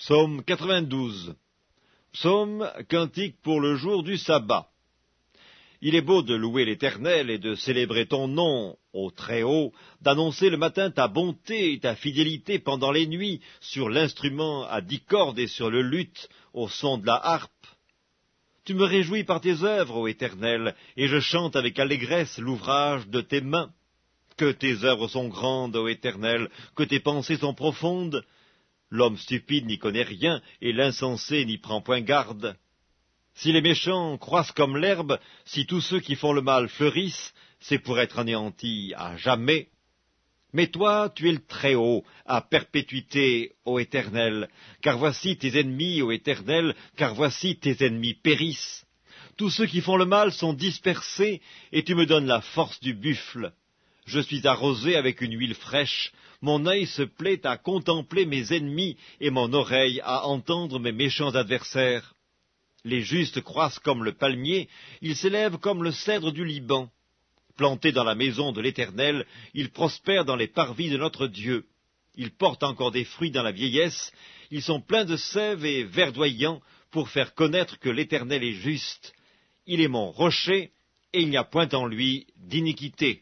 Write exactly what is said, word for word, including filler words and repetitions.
Psaume quatre-vingt-douze. Psaume, cantique pour le jour du sabbat. Il est beau de louer l'Éternel et de célébrer ton nom, ô Très-Haut, d'annoncer le matin ta bonté et ta fidélité pendant les nuits, sur l'instrument à dix cordes et sur le luth, au son de la harpe. Tu me réjouis par tes œuvres, ô Éternel, et je chante avec allégresse l'ouvrage de tes mains. Que tes œuvres sont grandes, ô Éternel, que tes pensées sont profondes. L'homme stupide n'y connaît rien, et l'insensé n'y prend point garde. Si les méchants croissent comme l'herbe, si tous ceux qui font le mal fleurissent, c'est pour être anéantis à jamais. Mais toi, tu es le Très-Haut, à perpétuité, ô Éternel, car voici tes ennemis, ô Éternel, car voici tes ennemis périssent. Tous ceux qui font le mal sont dispersés, et tu me donnes la force du buffle. Je suis arrosé avec une huile fraîche, mon œil se plaît à contempler mes ennemis, et mon oreille à entendre mes méchants adversaires. Les justes croissent comme le palmier, ils s'élèvent comme le cèdre du Liban. Plantés dans la maison de l'Éternel, ils prospèrent dans les parvis de notre Dieu. Ils portent encore des fruits dans la vieillesse, ils sont pleins de sève et verdoyants pour faire connaître que l'Éternel est juste. Il est mon rocher, et il n'y a point en lui d'iniquité.